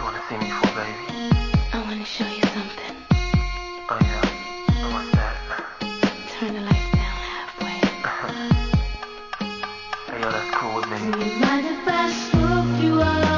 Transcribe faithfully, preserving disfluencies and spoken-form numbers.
wanna see me for, baby? I wanna show you something. Oh yeah, what's that? Turn the lights down halfway. Hey yo, that's cool with me. Do you mind if I spook you up?